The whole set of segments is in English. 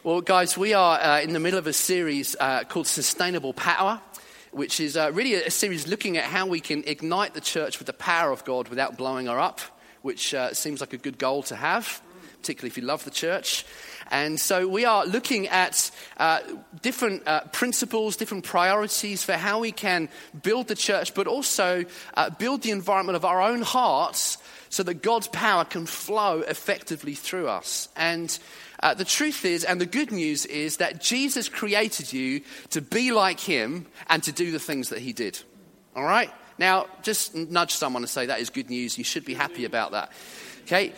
Well, guys, we are in the middle of a series called Sustainable Power, which is really a series looking at how we can ignite the church with the power of God without blowing her up, which seems like a good goal to have, particularly if you love the church. And so we are looking at different principles, different priorities for how we can build the church, but also build the environment of our own hearts so that God's power can flow effectively through us. And the truth is, and the good news is, that Jesus created you to be like him and to do the things that he did. All right? Now, just nudge someone and say, that is good news. You should be happy about that. Okay?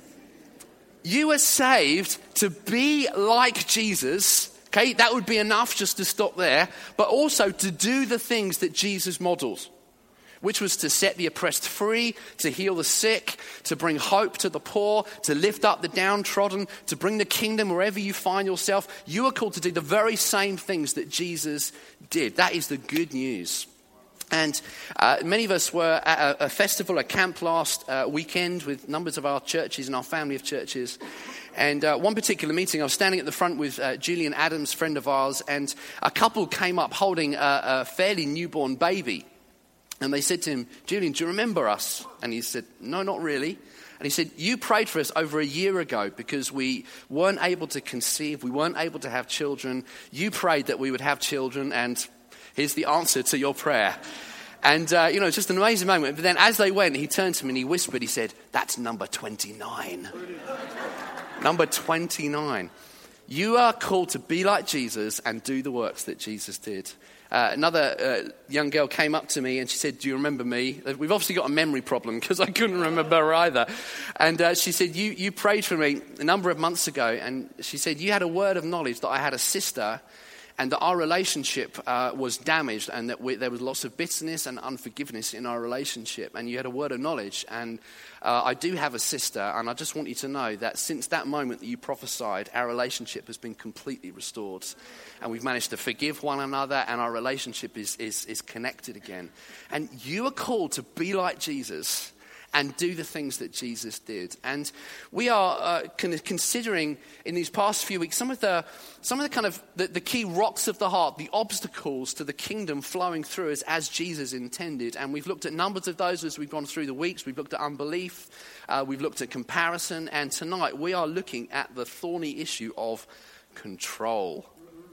You were saved to be like Jesus. Okay? That would be enough just to stop there. But also to do the things that Jesus modeled, which was to set the oppressed free, to heal the sick, to bring hope to the poor, to lift up the downtrodden, to bring the kingdom wherever you find yourself. You are called to do the very same things that Jesus did. That is the good news. And many of us were at a festival, a camp last weekend with numbers of our churches and our family of churches. And one particular meeting, I was standing at the front with Julian Adams, friend of ours, and a couple came up holding a fairly newborn baby. And they said to him, Julian, do you remember us? And he said, no, not really. And he said, you prayed for us over a year ago because we weren't able to conceive, we weren't able to have children. You prayed that we would have children, and here's the answer to your prayer. And, it's just an amazing moment. But then as they went, he turned to me and he whispered, he said, that's number 29. Number 29. You are called to be like Jesus and do the works that Jesus did. Another young girl came up to me and she said, do you remember me? We've obviously got a memory problem because I couldn't remember her either. And she said, you prayed for me a number of months ago. And she said, you had a word of knowledge that I had a sister and that our relationship was damaged and that there was lots of bitterness and unforgiveness in our relationship. And you had a word of knowledge. And I do have a sister, and I just want you to know that since that moment that you prophesied, our relationship has been completely restored. And we've managed to forgive one another, and our relationship is connected again. And you are called to be like Jesus and do the things that Jesus did. And we are considering in these past few weeks some of the kind of the key rocks of the heart, the obstacles to the kingdom flowing through us as Jesus intended. And we've looked at numbers of those as we've gone through the weeks. We've looked at unbelief. We've looked at comparison. And tonight we are looking at the thorny issue of control.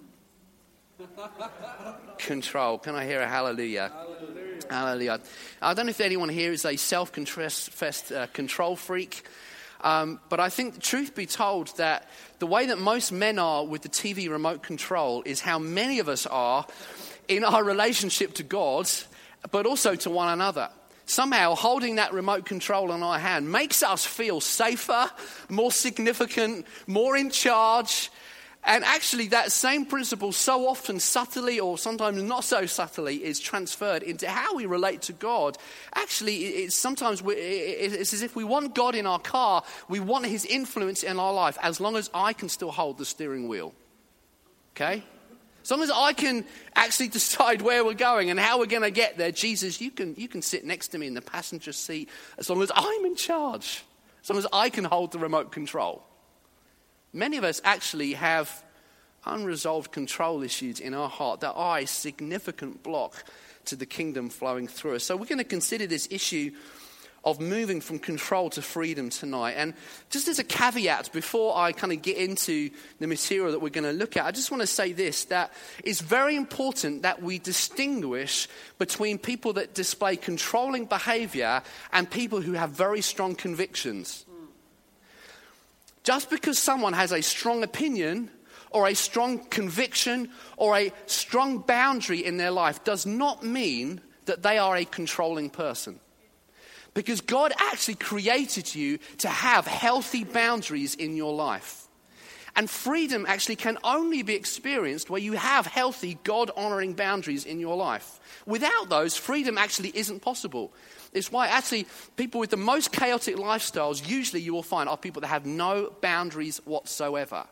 Control. Can I hear a hallelujah? Hallelujah. Hallelujah. I don't know if anyone here is a self-confessed control freak, but I think, truth be told, that the way that most men are with the TV remote control is how many of us are in our relationship to God, but also to one another. Somehow holding that remote control in our hand makes us feel safer, more significant, more in charge. And actually that same principle so often subtly or sometimes not so subtly is transferred into how we relate to God. Actually, it's as if we want God in our car, we want his influence in our life as long as I can still hold the steering wheel. Okay? As long as I can actually decide where we're going and how we're going to get there, Jesus, you can sit next to me in the passenger seat as long as I'm in charge, as long as I can hold the remote control. Many of us actually have unresolved control issues in our heart that are a significant block to the kingdom flowing through us. So we're going to consider this issue of moving from control to freedom tonight. And just as a caveat, before I kind of get into the material that we're going to look at, I just want to say this, that it's very important that we distinguish between people that display controlling behavior and people who have very strong convictions. Just because someone has a strong opinion or a strong conviction or a strong boundary in their life does not mean that they are a controlling person. Because God actually created you to have healthy boundaries in your life. And freedom actually can only be experienced where you have healthy, God-honoring boundaries in your life. Without those, freedom actually isn't possible. It's why actually people with the most chaotic lifestyles usually you will find are people that have no boundaries whatsoever.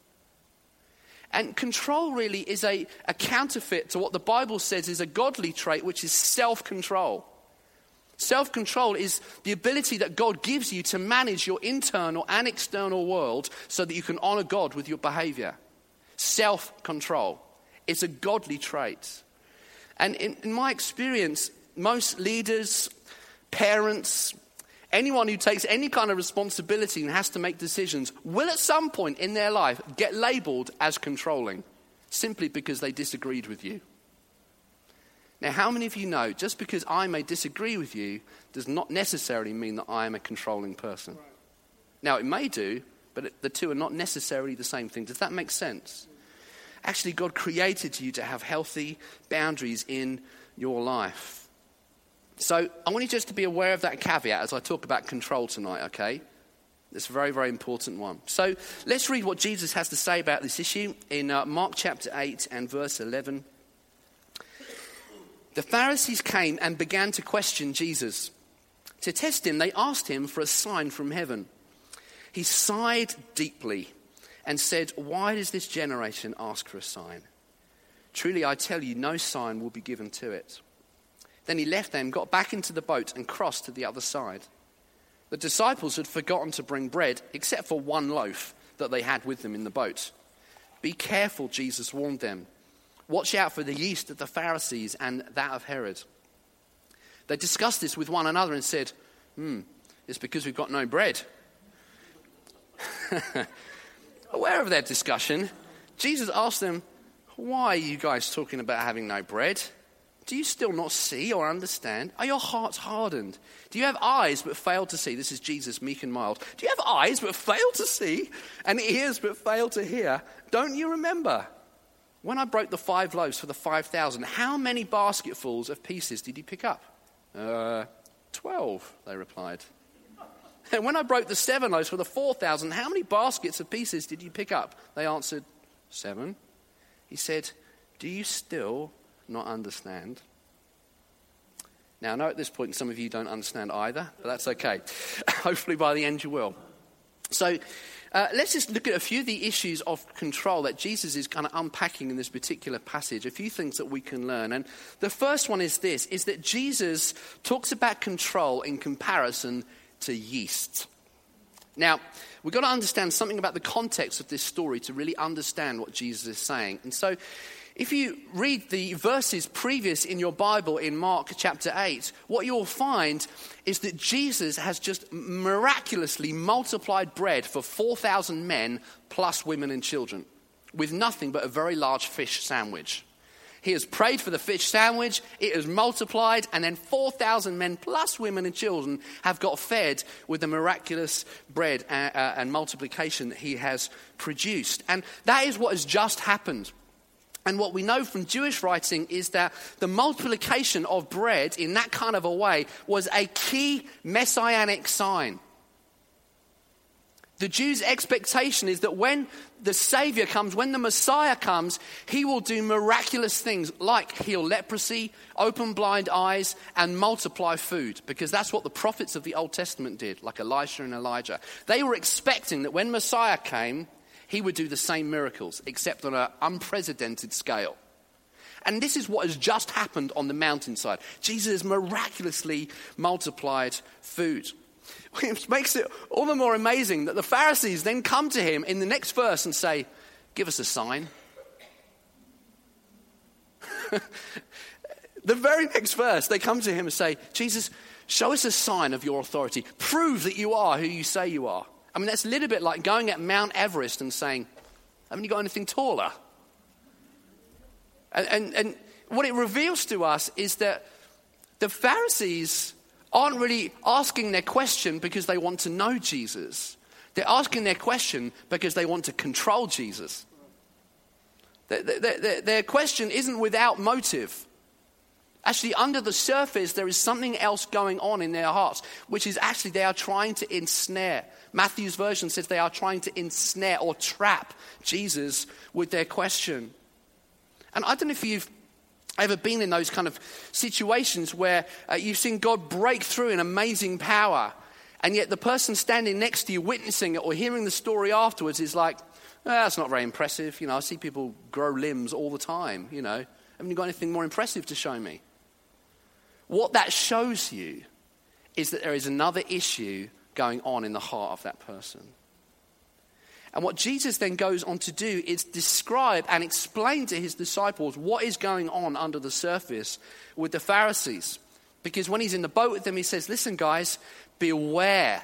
And control really is a counterfeit to what the Bible says is a godly trait, which is self-control. Self-control is the ability that God gives you to manage your internal and external world so that you can honor God with your behavior. Self-control. It's a godly trait. And in my experience, most leaders, parents, anyone who takes any kind of responsibility and has to make decisions will at some point in their life get labeled as controlling simply because they disagreed with you. Now, how many of you know just because I may disagree with you does not necessarily mean that I am a controlling person? Right. Now, it may do, but the two are not necessarily the same thing. Does that make sense? Actually, God created you to have healthy boundaries in your life. So I want you just to be aware of that caveat as I talk about control tonight, okay? It's a very, very important one. So let's read what Jesus has to say about this issue in Mark chapter 8 and verse 11. The Pharisees came and began to question Jesus. To test him, they asked him for a sign from heaven. He sighed deeply and said, "Why does this generation ask for a sign? Truly, I tell you, no sign will be given to it." Then he left them, got back into the boat and crossed to the other side. The disciples had forgotten to bring bread, except for one loaf that they had with them in the boat. "Be careful," Jesus warned them. "Watch out for the yeast of the Pharisees and that of Herod." They discussed this with one another and said, "It's because we've got no bread." Aware of their discussion, Jesus asked them, "Why are you guys talking about having no bread? Do you still not see or understand? Are your hearts hardened? Do you have eyes but fail to see?" This is Jesus, meek and mild. "Do you have eyes but fail to see and ears but fail to hear? Don't you remember? When I broke the 5 loaves for the 5,000, how many basketfuls of pieces did you pick up?" 12, they replied. "And when I broke the 7 loaves for the 4,000, how many baskets of pieces did you pick up?" They answered, 7. He said, "Do you still not understand?" Now, I know at this point some of you don't understand either, but that's okay. Hopefully by the end you will. So let's just look at a few of the issues of control that Jesus is kind of unpacking in this particular passage, a few things that we can learn. And the first one is this, is that Jesus talks about control in comparison to yeast. Now, we've got to understand something about the context of this story to really understand what Jesus is saying. And so if you read the verses previous in your Bible in Mark chapter 8, what you'll find is that Jesus has just miraculously multiplied bread for 4,000 men plus women and children with nothing but a very large fish sandwich. He has prayed for the fish sandwich, it has multiplied, and then 4,000 men plus women and children have got fed with the miraculous bread and multiplication that he has produced. And that is what has just happened. And what we know from Jewish writing is that the multiplication of bread in that kind of a way was a key messianic sign. The Jews' expectation is that when the Savior comes, when the Messiah comes, he will do miraculous things like heal leprosy, open blind eyes, and multiply food. Because that's what the prophets of the Old Testament did, like Elisha and Elijah. They were expecting that when Messiah came, he would do the same miracles, except on an unprecedented scale. And this is what has just happened on the mountainside. Jesus has miraculously multiplied food. Which makes it all the more amazing that the Pharisees then come to him in the next verse and say, "Give us a sign." The very next verse, they come to him and say, "Jesus, show us a sign of your authority. Prove that you are who you say you are." I mean, that's a little bit like going at Mount Everest and saying, "Haven't you got anything taller?" And what it reveals to us is that the Pharisees aren't really asking their question because they want to know Jesus. They're asking their question because they want to control Jesus. Their question isn't without motive. Actually, under the surface, there is something else going on in their hearts, which is actually they are trying to ensnare. Matthew's version says they are trying to ensnare or trap Jesus with their question. And I don't know if you've ever been in those kind of situations where you've seen God break through in amazing power, and yet the person standing next to you witnessing it or hearing the story afterwards is like, "That's not very impressive. You know, I see people grow limbs all the time, you know. Haven't you got anything more impressive to show me?" What that shows you is that there is another issue going on in the heart of that person. And what Jesus then goes on to do is describe and explain to his disciples what is going on under the surface with the Pharisees. Because when he's in the boat with them, he says, listen guys, beware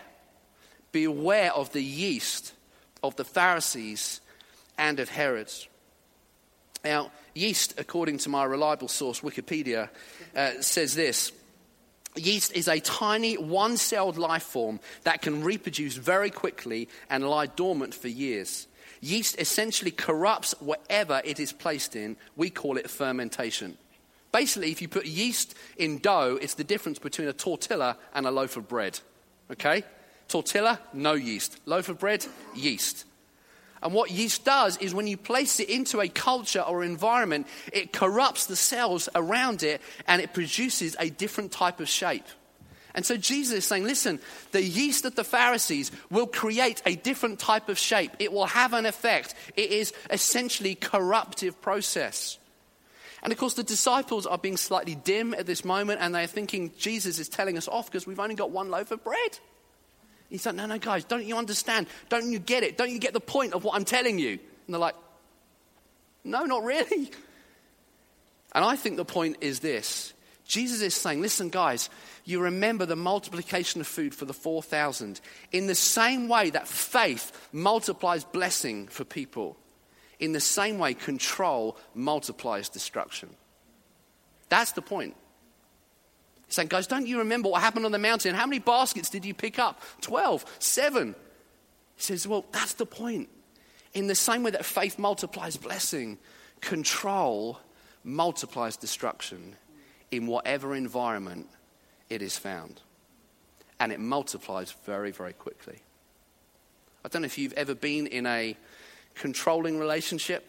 of the yeast of the Pharisees and of Herod. Now, yeast, according to my reliable source, Wikipedia, says this. Yeast is a tiny one-celled life form that can reproduce very quickly and lie dormant for years. Yeast essentially corrupts whatever it is placed in. We call it fermentation. Basically, if you put yeast in dough, it's the difference between a tortilla and a loaf of bread. Okay? Tortilla, no yeast. Loaf of bread, yeast. And what yeast does is when you place it into a culture or environment, it corrupts the cells around it and it produces a different type of shape. And so Jesus is saying, listen, the yeast of the Pharisees will create a different type of shape. It will have an effect. It is essentially corruptive process. And of course, the disciples are being slightly dim at this moment and they're thinking Jesus is telling us off because we've only got one loaf of bread. He's like, no, guys, don't you understand? Don't you get it? Don't you get the point of what I'm telling you? And they're like, no, not really. And I think the point is this. Jesus is saying, listen, guys, you remember the multiplication of food for the 4,000. In the same way that faith multiplies blessing for people, in the same way control multiplies destruction. That's the point. He's saying, guys, don't you remember what happened on the mountain? How many baskets did you pick up? 12, 7. He says, well, that's the point. In the same way that faith multiplies blessing, control multiplies destruction in whatever environment it is found. And it multiplies very, very quickly. I don't know if you've ever been in a controlling relationship.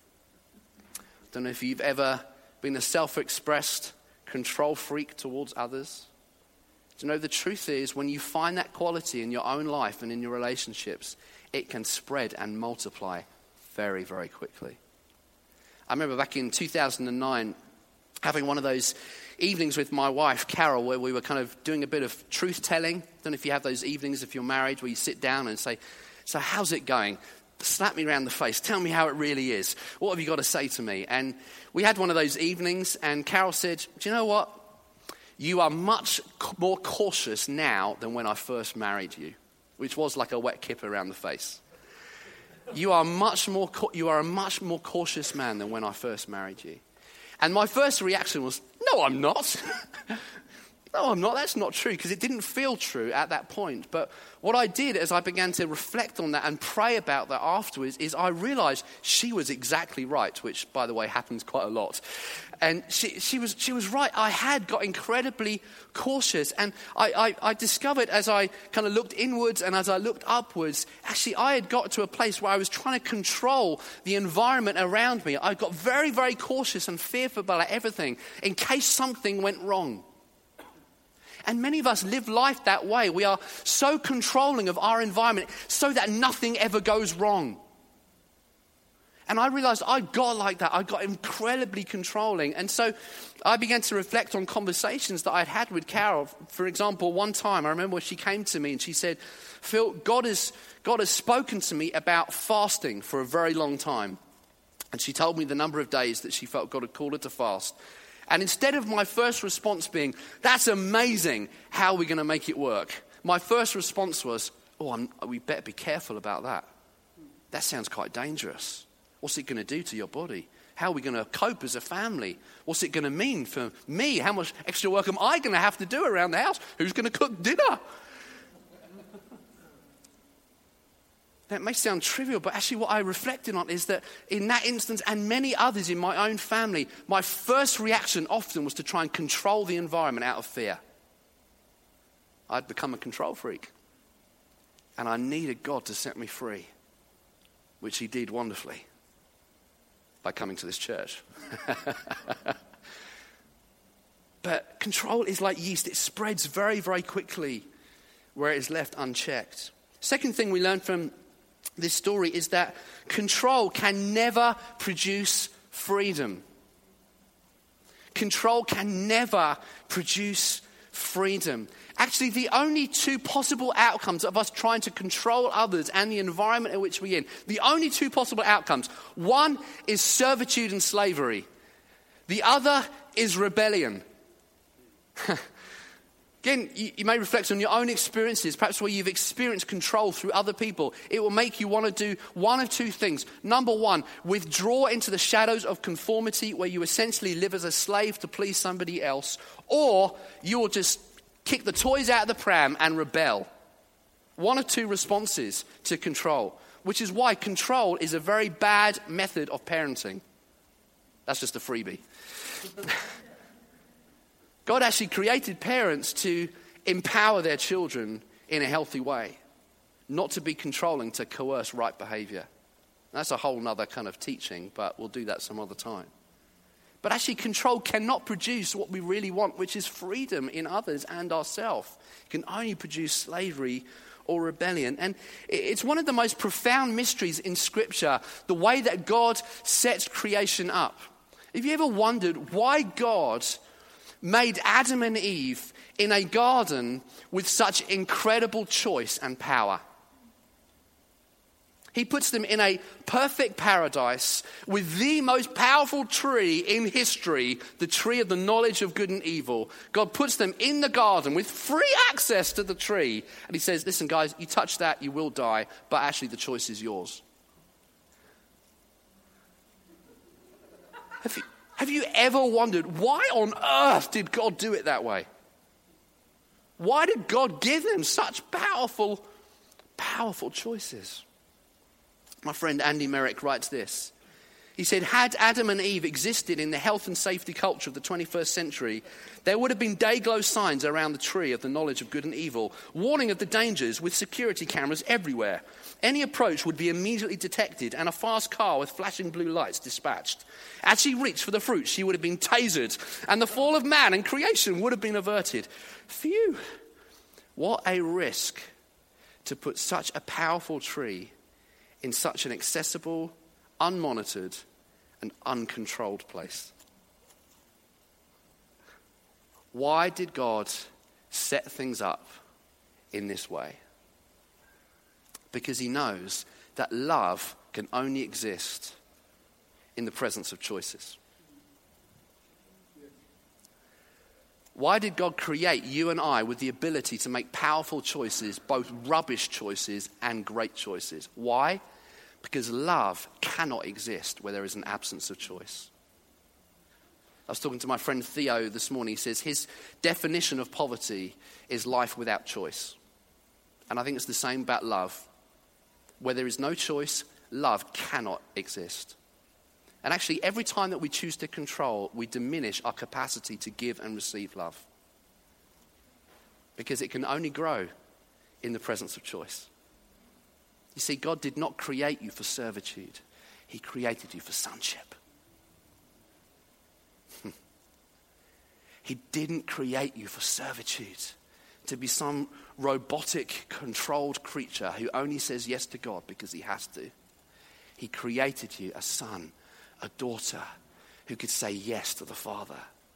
I don't know if you've ever been a self-expressed control freak towards others. Do you know, the truth is when you find that quality in your own life and in your relationships, it can spread and multiply very, very quickly. I remember back in 2009 having one of those evenings with my wife, Carol, where we were kind of doing a bit of truth-telling. I don't know if you have those evenings if you're married where you sit down and say, so how's it going? Slap me around the face. Tell me how it really is. What have you got to say to me? And we had one of those evenings and Carol said, do you know what? You are much more cautious now than when I first married you, which was like a wet kip around the face. You are a much more cautious man than when I first married you. And my first reaction was, no, I'm not. No, I'm not. That's not true, because it didn't feel true at that point. But what I did as I began to reflect on that and pray about that afterwards is I realized she was exactly right, which, by the way, happens quite a lot. And she was right. I had got incredibly cautious. And I discovered as I kind of looked inwards and as I looked upwards, actually I had got to a place where I was trying to control the environment around me. I got very, very cautious and fearful about everything in case something went wrong. And many of us live life that way. We are so controlling of our environment so that nothing ever goes wrong. And I realized I got like that. I got incredibly controlling. And so I began to reflect on conversations that I'd had with Carol. For example, one time I remember she came to me and she said, Phil, God has spoken to me about fasting for a very long time. And she told me the number of days that she felt God had called her to fast. And instead of my first response being, that's amazing, how are we going to make it work? My first response was, we better be careful about that. That sounds quite dangerous. What's it going to do to your body? How are we going to cope as a family? What's it going to mean for me? How much extra work am I going to have to do around the house? Who's going to cook dinner? That may sound trivial, but actually what I reflected on is that in that instance and many others in my own family, my first reaction often was to try and control the environment out of fear. I'd become a control freak. And I needed God to set me free, which he did wonderfully by coming to this church. But control is like yeast. It spreads very, very quickly where it is left unchecked. Second thing we learned from this story is that control can never produce freedom. Control can never produce freedom. actually the only two possible outcomes of us trying to control others and the environment in which we're in, the only two possible outcomes, one is servitude and slavery. The other is rebellion. Again, you may reflect on your own experiences, perhaps where you've experienced control through other people. It will make you want to do one of two things. Number one, withdraw into the shadows of conformity where you essentially live as a slave to please somebody else, or you will just kick the toys out of the pram and rebel. One of two responses to control, which is why control is a very bad method of parenting. That's just a freebie. God actually created parents to empower their children in a healthy way, not to be controlling, to coerce right behavior. That's a whole nother kind of teaching, but we'll do that some other time. But actually, control cannot produce what we really want, which is freedom in others and ourselves. It can only produce slavery or rebellion. And it's one of the most profound mysteries in Scripture, the way that God sets creation up. Have you ever wondered why God made Adam and Eve in a garden with such incredible choice and power? He puts them in a perfect paradise with the most powerful tree in history, the tree of the knowledge of good and evil. God puts them in the garden with free access to the tree. And he says, listen guys, you touch that, you will die, but actually the choice is yours. Have you ever wondered why on earth did God do it that way? Why did God give them such powerful choices? My friend Andy Merrick writes this. He said, had Adam and Eve existed in the health and safety culture of the 21st century, there would have been day-glow signs around the tree of the knowledge of good and evil, warning of the dangers with security cameras everywhere. Any approach would be immediately detected and a fast car with flashing blue lights dispatched. As she reached for the fruit, she would have been tasered, and the fall of man and creation would have been averted. Phew, what a risk to put such a powerful tree in such an accessible, unmonitored, and uncontrolled place. Why did God set things up in this way? Because he knows that love can only exist in the presence of choices. Why did God create you and I with the ability to make powerful choices, both rubbish choices and great choices? Why? Because love cannot exist where there is an absence of choice. I was talking to my friend Theo this morning. He says his definition of poverty is life without choice. And I think it's the same about love. Where there is no choice, love cannot exist. And actually, every time that we choose to control, we diminish our capacity to give and receive love. Because it can only grow in the presence of choice. You see, God did not create you for servitude. He created you for sonship. He didn't create you for servitude, to be some robotic, controlled creature who only says yes to God because he has to. He created you a son, a daughter, who could say yes to the Father.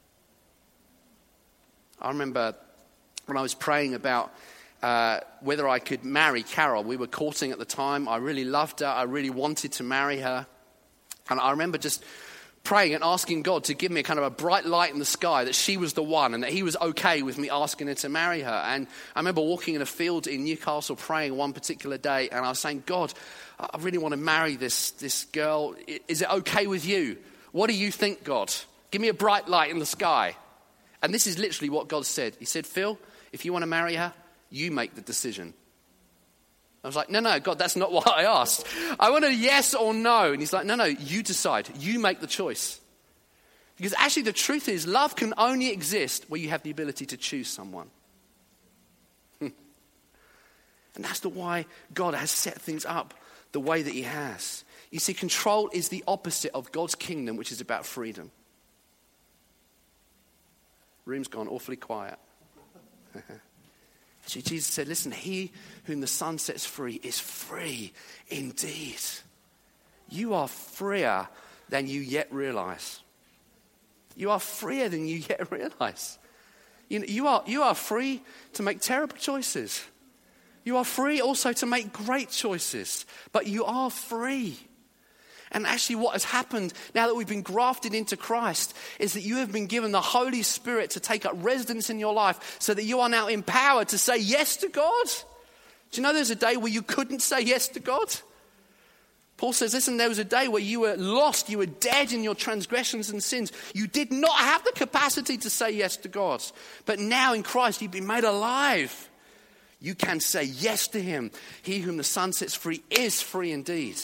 I remember when I was praying about whether I could marry Carol. We were courting at the time. I really loved her. I really wanted to marry her. And I remember just praying and asking God to give me kind of a bright light in the sky that she was the one and that he was okay with me asking her to marry her. And I remember walking in a field in Newcastle praying one particular day, and I was saying, God, I really want to marry this girl. Is it okay with you? What do you think, God? Give me a bright light in the sky. And this is literally what God said. He said, Phil, if you want to marry her, you make the decision. I was like, no, God, that's not what I asked. I want a yes or no. And he's like, no, you decide. You make the choice. Because actually the truth is, love can only exist where you have the ability to choose someone. And that's why God has set things up the way that he has. You see, control is the opposite of God's kingdom, which is about freedom. Room's gone awfully quiet. Actually, Jesus said, listen, he whom the Son sets free is free indeed. You are freer than you yet realize. You are freer than you yet realize. You are free to make terrible choices. You are free also to make great choices, but you are free. And actually what has happened now that we've been grafted into Christ is that you have been given the Holy Spirit to take up residence in your life so that you are now empowered to say yes to God. Do you know there's a day where you couldn't say yes to God? Paul says, listen, there was a day where you were lost, you were dead in your transgressions and sins. You did not have the capacity to say yes to God. But now in Christ you've been made alive. You can say yes to him. He whom the Son sets free is free indeed.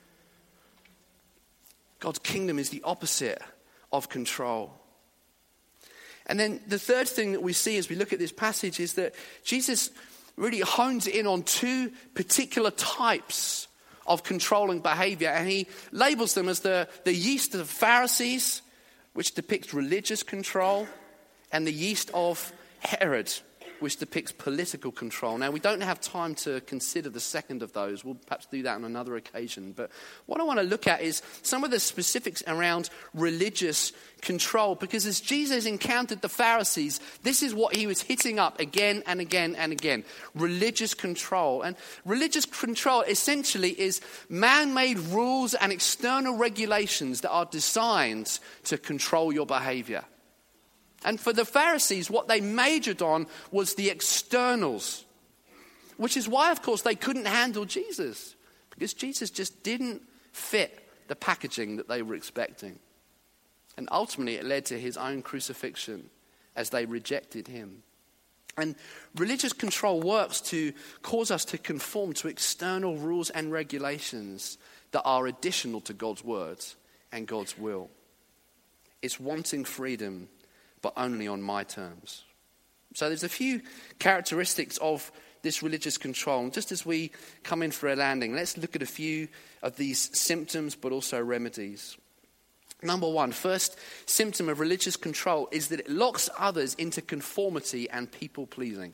God's kingdom is the opposite of control. And then the third thing that we see as we look at this passage is that Jesus really hones in on two particular types of controlling behavior. And he labels them as the yeast of the Pharisees, which depicts religious control, and the yeast of Herod, which depicts political control. Now, we don't have time to consider the second of those. We'll perhaps do that on another occasion. But what I want to look at is some of the specifics around religious control. Because as Jesus encountered the Pharisees, this is what he was hitting up again and again and again. Religious control. And religious control essentially is man-made rules and external regulations that are designed to control your behavior. And for the Pharisees, what they majored on was the externals, which is why, of course, they couldn't handle Jesus, because Jesus just didn't fit the packaging that they were expecting. And ultimately, it led to his own crucifixion as they rejected him. And religious control works to cause us to conform to external rules and regulations that are additional to God's words and God's will. It's wanting freedom, but only on my terms. So there's a few characteristics of this religious control. And just as we come in for a landing, let's look at a few of these symptoms, but also remedies. Number one, first symptom of religious control is that it locks others into conformity and people-pleasing.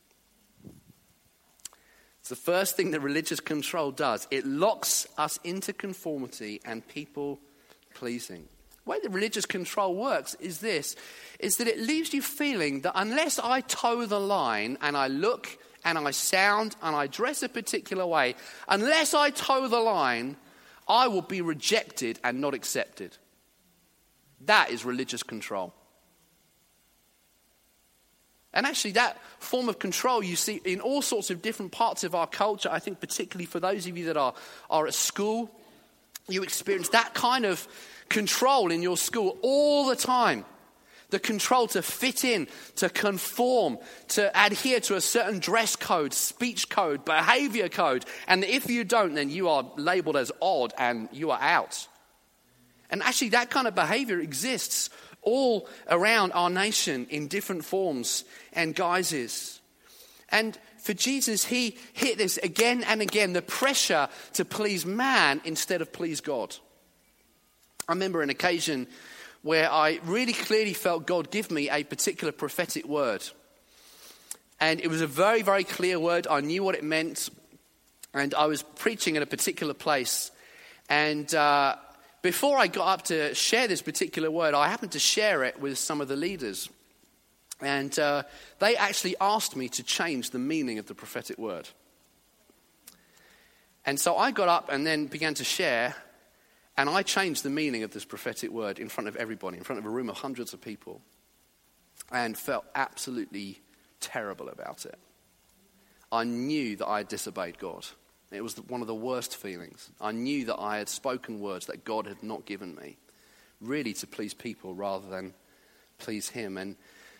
It's the first thing that religious control does. It locks us into conformity and people-pleasing. The way that religious control works is that it leaves you feeling that unless I toe the line and I look and I sound and I dress a particular way, unless I toe the line, I will be rejected and not accepted. That is religious control. And actually that form of control you see in all sorts of different parts of our culture. I think particularly for those of you that are at school, you experience that kind of control in your school all the time. The control to fit in, to conform, to adhere to a certain dress code, speech code, behavior code. And if you don't, then you are labeled as odd and you are out. And actually that kind of behavior exists all around our nation in different forms and guises. And for Jesus, he hit this again and again, the pressure to please man instead of please God. I remember an occasion where I really clearly felt God give me a particular prophetic word. And it was a very, very clear word. I knew what it meant. And I was preaching in a particular place. And before I got up to share this particular word, I happened to share it with some of the leaders. And they actually asked me to change the meaning of the prophetic word. And so I got up and then began to share. And I changed the meaning of this prophetic word in front of everybody, in front of a room of hundreds of people, and felt absolutely terrible about it. I knew that I had disobeyed God. It was one of the worst feelings. I knew that I had spoken words that God had not given me, really to please people rather than please him. And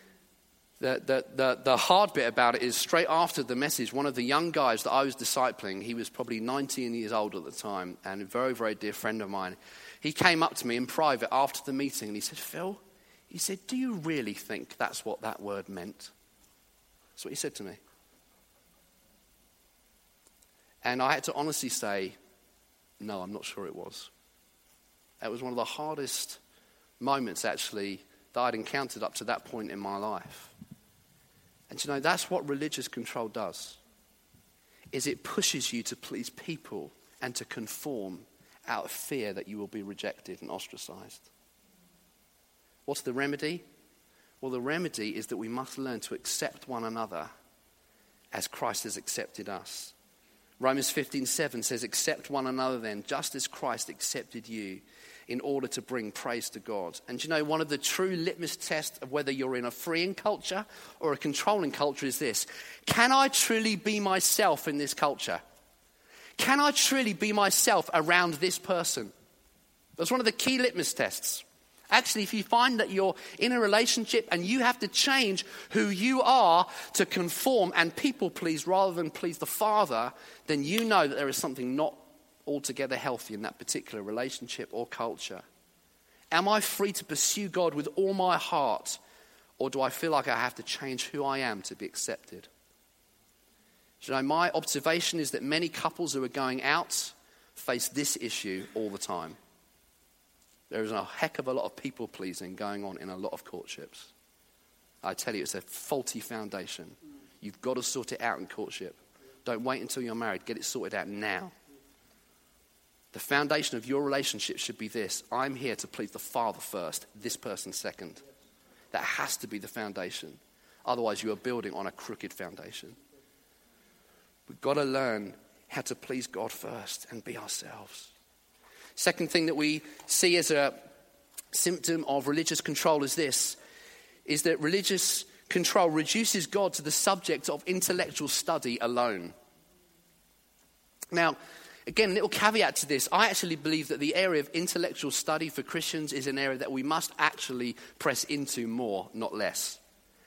the hard bit about it is straight after the message, one of the young guys that I was discipling, he was probably 19 years old at the time and a very, very dear friend of mine. He came up to me in private after the meeting and he said, Phil, he said, do you really think that's what that word meant? That's what he said to me. And I had to honestly say, no, I'm not sure it was. It was one of the hardest moments actually that I'd encountered up to that point in my life. And you know, that's what religious control does, is it pushes you to please people and to conform out of fear that you will be rejected and ostracized. What's the remedy? Well, the remedy is that we must learn to accept one another as Christ has accepted us. Romans 15:7 says, accept one another then, just as Christ accepted you, in order to bring praise to God. And you know, one of the true litmus tests of whether you're in a freeing culture or a controlling culture is this: can I truly be myself in this culture? Can I truly be myself around this person? That's one of the key litmus tests. Actually, if you find that you're in a relationship and you have to change who you are to conform and people please rather than please the Father, then you know that there is something not altogether healthy in that particular relationship or culture. Am I free to pursue God with all my heart, or do I feel like I have to change who I am to be accepted? You know, my observation is that many couples who are going out face this issue all the time. There is a heck of a lot of people pleasing going on in a lot of courtships. I tell you, it's a faulty foundation. You've got to sort it out in courtship. Don't wait until you're married. Get it sorted out now. The foundation of your relationship should be this: I'm here to please the Father first, this person second. That has to be the foundation. Otherwise, you are building on a crooked foundation. We've got to learn how to please God first and be ourselves. Second thing that we see as a symptom of religious control is this: is that religious control reduces God to the subject of intellectual study alone. Now, again, a little caveat to this. I actually believe that the area of intellectual study for Christians is an area that we must actually press into more, not less.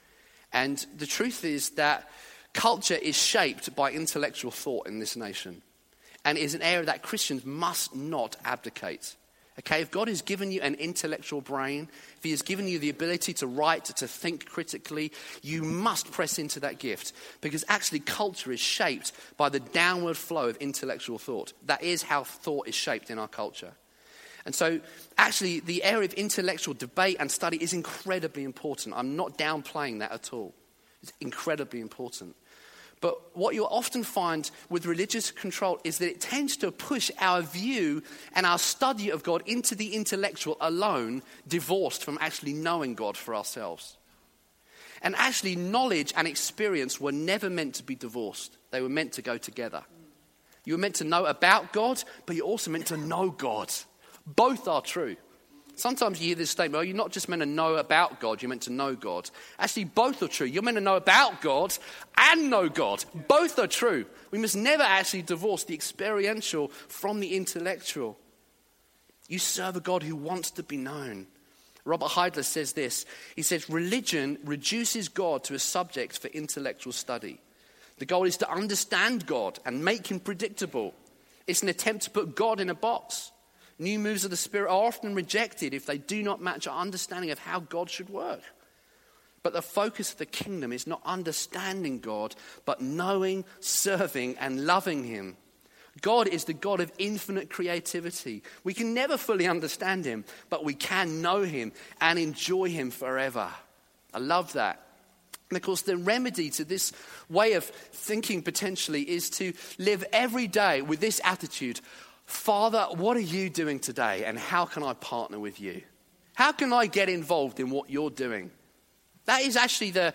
And the truth is that culture is shaped by intellectual thought in this nation. And it is an area that Christians must not abdicate. Okay, if God has given you an intellectual brain, if he has given you the ability to write, to think critically, you must press into that gift. Because actually culture is shaped by the downward flow of intellectual thought. That is how thought is shaped in our culture. And so actually the area of intellectual debate and study is incredibly important. I'm not downplaying that at all. It's incredibly important. But what you'll often find with religious control is that it tends to push our view and our study of God into the intellectual alone, divorced from actually knowing God for ourselves. And actually, knowledge and experience were never meant to be divorced. They were meant to go together. You were meant to know about God, but you're also meant to know God. Both are true. Sometimes you hear this statement, oh, you're not just meant to know about God, you're meant to know God. Actually, both are true. You're meant to know about God and know God. Both are true. We must never actually divorce the experiential from the intellectual. You serve a God who wants to be known. Robert Heidler says this. He says, religion reduces God to a subject for intellectual study. The goal is to understand God and make him predictable. It's an attempt to put God in a box. New moves of the Spirit are often rejected if they do not match our understanding of how God should work. But the focus of the kingdom is not understanding God, but knowing, serving, and loving him. God is the God of infinite creativity. We can never fully understand him, but we can know him and enjoy him forever. I love that. And of course, the remedy to this way of thinking potentially is to live every day with this attitude: Father, what are you doing today, and how can I partner with you? How can I get involved in what you're doing? That is actually the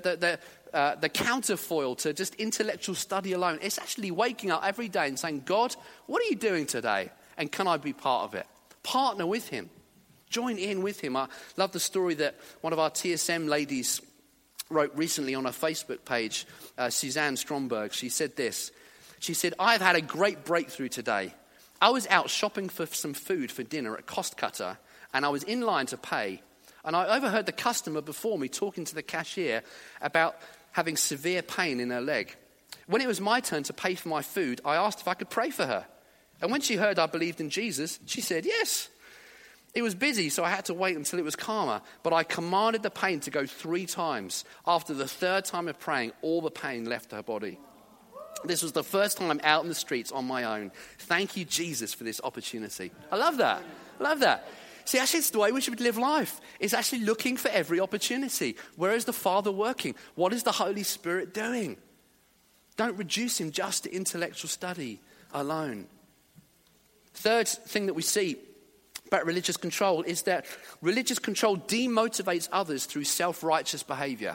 counterfoil to just intellectual study alone. It's actually waking up every day and saying, God, what are you doing today, and can I be part of it? Partner with him. Join in with him. I love the story that one of our TSM ladies wrote recently on her Facebook page, Suzanne Stromberg. She said this. She said, I've had a great breakthrough today. I was out shopping for some food for dinner at Costcutter, and I was in line to pay. And I overheard the customer before me talking to the cashier about having severe pain in her leg. When it was my turn to pay for my food, I asked if I could pray for her. And when she heard I believed in Jesus, she said yes. It was busy, so I had to wait until it was calmer. But I commanded the pain to go 3 times. After the 3rd time of praying, all the pain left her body. This was the first time out in the streets on my own. Thank you, Jesus, for this opportunity. I love that. I love that. See, actually, it's the way we should live life. It's actually looking for every opportunity. Where is the Father working? What is the Holy Spirit doing? Don't reduce him just to intellectual study alone. Third thing that we see about religious control is that religious control demotivates others through self-righteous behavior.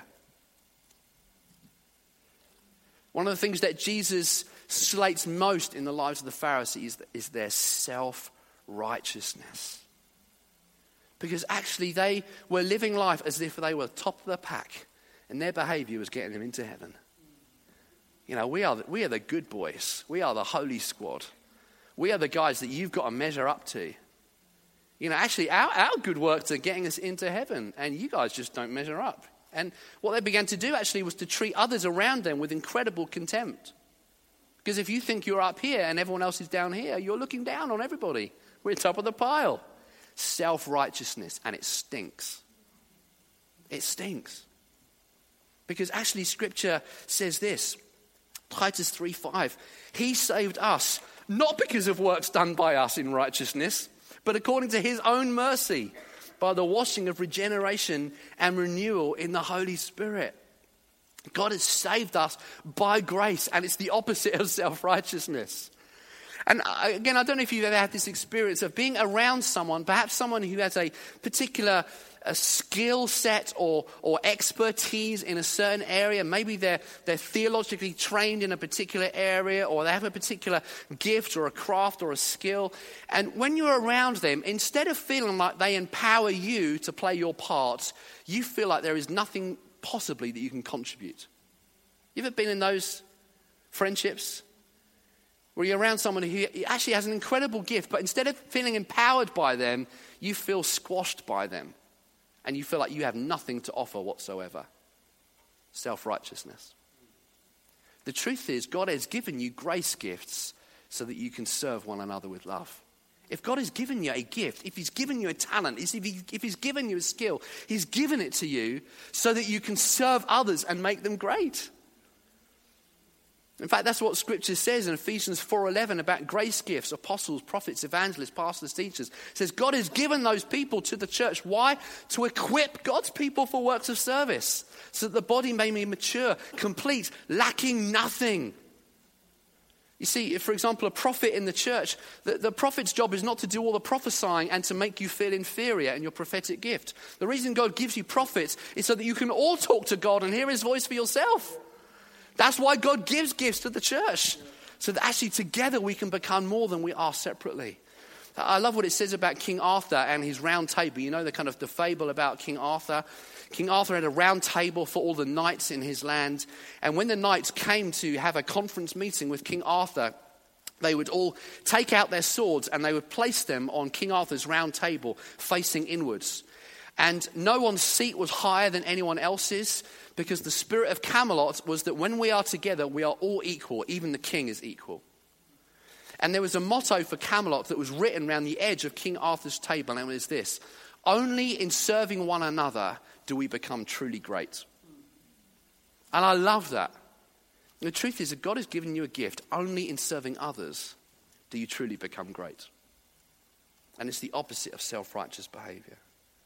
One of the things that Jesus slates most in the lives of the Pharisees is their self-righteousness. Because actually they were living life as if they were top of the pack, and their behavior was getting them into heaven. You know, we are the good boys. We are the holy squad. We are the guys that you've got to measure up to. You know, actually our good works are getting us into heaven, and you guys just don't measure up. And what they began to do actually was to treat others around them with incredible contempt. Because if you think you're up here and everyone else is down here, you're looking down on everybody. We're top of the pile. Self-righteousness, and it stinks. It stinks. Because actually Scripture says this, Titus 3:5, he saved us, not because of works done by us in righteousness, but according to his own mercy, by the washing of regeneration and renewal in the Holy Spirit. God has saved us by grace, and it's the opposite of self-righteousness. And again, I don't know if you've ever had this experience of being around someone, perhaps someone who has a particular skill set or expertise in a certain area. Maybe they're theologically trained in a particular area, or they have a particular gift or a craft or a skill. And when you're around them, instead of feeling like they empower you to play your part, you feel like there is nothing possibly that you can contribute. You ever been in those friendships where you're around someone who actually has an incredible gift, but instead of feeling empowered by them, you feel squashed by them, and you feel like you have nothing to offer whatsoever? Self-righteousness. The truth is, God has given you grace gifts so that you can serve one another with love. If God has given you a gift, if he's given you a talent, if he's given you a skill, he's given it to you so that you can serve others and make them great. In fact, that's what Scripture says in Ephesians 4:11 about grace gifts, apostles, prophets, evangelists, pastors, teachers. It says God has given those people to the church. Why? To equip God's people for works of service, so that the body may be mature, complete, lacking nothing. You see, for example, a prophet in the church, the prophet's job is not to do all the prophesying and to make you feel inferior in your prophetic gift. The reason God gives you prophets is so that you can all talk to God and hear his voice for yourself. That's why God gives gifts to the church, so that actually together we can become more than we are separately. I love what it says about King Arthur and his round table. You know, the fable about King Arthur. King Arthur had a round table for all the knights in his land. And when the knights came to have a conference meeting with King Arthur, they would all take out their swords and they would place them on King Arthur's round table facing inwards. And no one's seat was higher than anyone else's, because the spirit of Camelot was that when we are together, we are all equal. Even the king is equal. And there was a motto for Camelot that was written around the edge of King Arthur's table, and it was this: only in serving one another do we become truly great. And I love that. The truth is that God has given you a gift. Only in serving others do you truly become great. And it's the opposite of self-righteous behavior.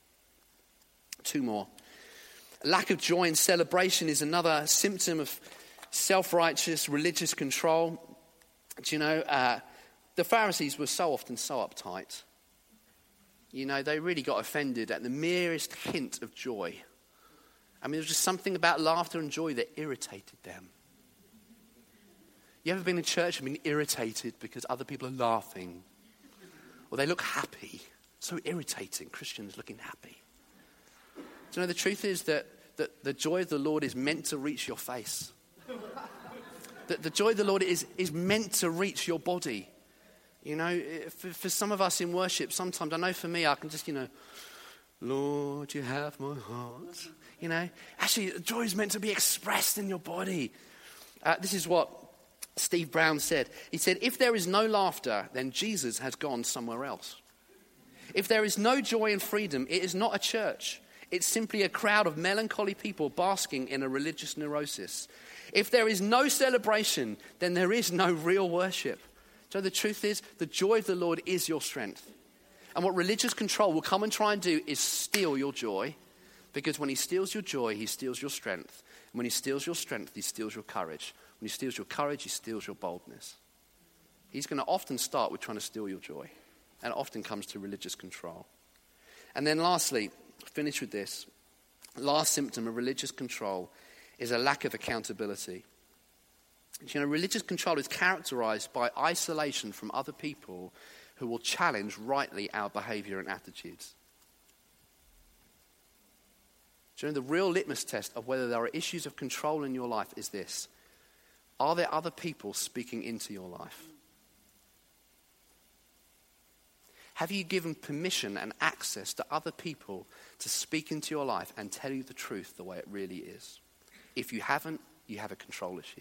Two more. Lack of joy and celebration is another symptom of self-righteous religious control. Do you know, the Pharisees were so often so uptight. You know, they really got offended at the merest hint of joy. I mean, there was just something about laughter and joy that irritated them. You ever been in church and been irritated because other people are laughing? Or they look happy. So irritating, Christians looking happy. Do you know, the truth is that the joy of the Lord is meant to reach your face. The joy of the Lord is meant to reach your body. You know, for some of us in worship, sometimes, I know for me, I can just, Lord, you have my heart. You know, actually, joy is meant to be expressed in your body. This is what Steve Brown said. He said, if there is no laughter, then Jesus has gone somewhere else. If there is no joy and freedom, it is not a church. It's simply a crowd of melancholy people basking in a religious neurosis. If there is no celebration, then there is no real worship. So the truth is, the joy of the Lord is your strength. And what religious control will come and try and do is steal your joy. Because when he steals your joy, he steals your strength. And when he steals your strength, he steals your courage. When he steals your courage, he steals your boldness. He's going to often start with trying to steal your joy. And it often comes to religious control. And then lastly, finish with this. Last symptom of religious control is a lack of accountability. You know, religious control is characterized by isolation from other people who will challenge rightly our behavior and attitudes. Do you know, the real litmus test of whether there are issues of control in your life is this: are there other people speaking into your life? Have you given permission and access to other people to speak into your life and tell you the truth the way it really is? If you haven't, you have a control issue.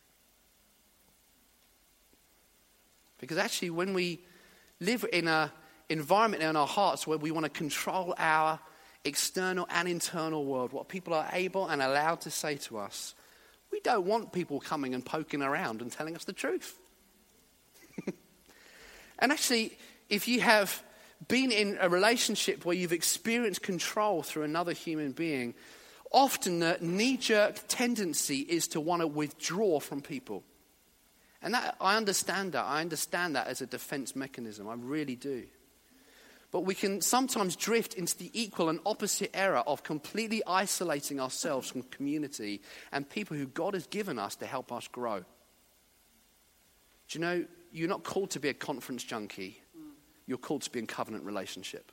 Because actually, when we live in an environment in our hearts where we want to control our external and internal world, what people are able and allowed to say to us, we don't want people coming and poking around and telling us the truth. And actually, if you have been in a relationship where you've experienced control through another human being, often the knee-jerk tendency is to want to withdraw from people. And that, I understand that. I understand that as a defense mechanism. I really do. But we can sometimes drift into the equal and opposite error of completely isolating ourselves from community and people who God has given us to help us grow. Do you know, you're not called to be a conference junkie. You're called to be in covenant relationship.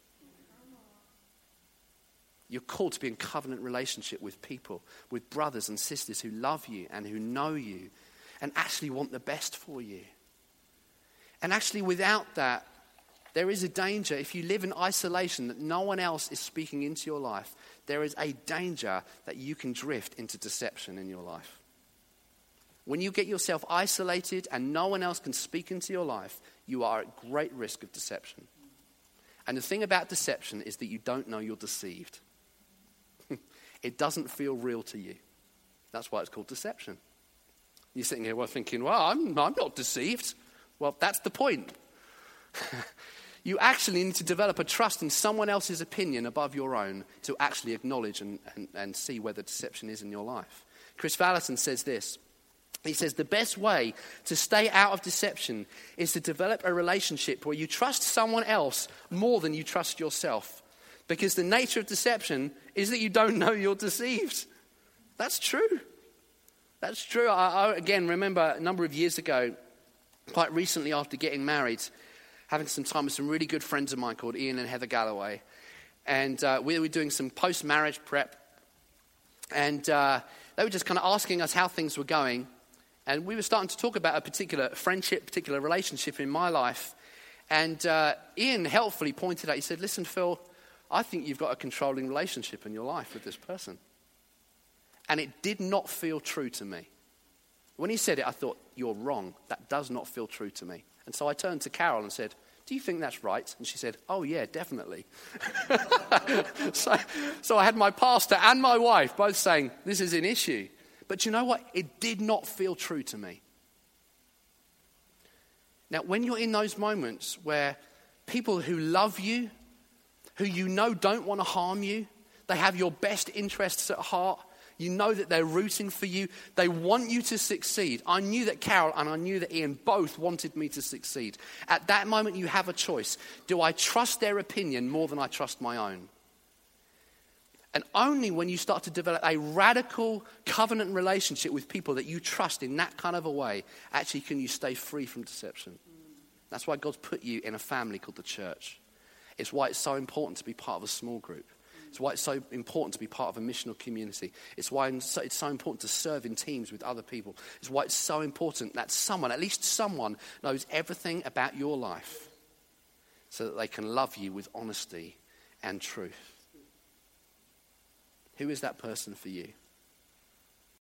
You're called to be in covenant relationship with people, with brothers and sisters who love you and who know you and actually want the best for you. And actually without that, there is a danger. If you live in isolation, that no one else is speaking into your life, there is a danger that you can drift into deception in your life. When you get yourself isolated and no one else can speak into your life, you are at great risk of deception. And the thing about deception is that you don't know you're deceived. It doesn't feel real to you. That's why it's called deception. You're sitting here thinking, well, I'm not deceived. Well, that's the point. You actually need to develop a trust in someone else's opinion above your own to actually acknowledge and see where the deception is in your life. Chris Vallison says this. He says, the best way to stay out of deception is to develop a relationship where you trust someone else more than you trust yourself. Because the nature of deception is that you don't know you're deceived. That's true. That's true. I again remember a number of years ago, quite recently after getting married, having some time with some really good friends of mine called Ian and Heather Galloway. And we were doing some post-marriage prep. And they were just kind of asking us how things were going. And we were starting to talk about a particular friendship, particular relationship in my life. And Ian helpfully pointed out, he said, listen, Phil, I think you've got a controlling relationship in your life with this person. And it did not feel true to me. When he said it, I thought, you're wrong. That does not feel true to me. And so I turned to Carol and said, do you think that's right? And she said, oh yeah, definitely. So I had my pastor and my wife both saying, this is an issue. But you know what? It did not feel true to me. Now, when you're in those moments where people who love you, who you know don't want to harm you, they have your best interests at heart, you know that they're rooting for you, they want you to succeed. I knew that Carol and I knew that Ian both wanted me to succeed. At that moment, you have a choice. Do I trust their opinion more than I trust my own? And only when you start to develop a radical covenant relationship with people that you trust in that kind of a way, actually can you stay free from deception. That's why God's put you in a family called the church. It's why it's so important to be part of a small group. It's why it's so important to be part of a missional community. It's why it's so important to serve in teams with other people. It's why it's so important that someone, at least someone, knows everything about your life so that they can love you with honesty and truth. Who is that person for you?